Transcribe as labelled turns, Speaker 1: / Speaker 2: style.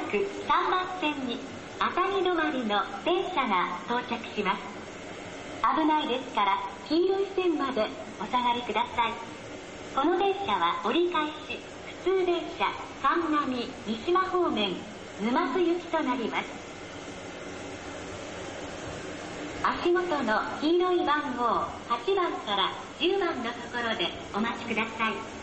Speaker 1: く3番線に熱海止まりの電車が到着します。危ないですから黄色い線までお下がりください。この電車は折り返し普通電車関南三島方面沼津行きとなります。足元の黄色い番号8番から10番のところでお待ちください。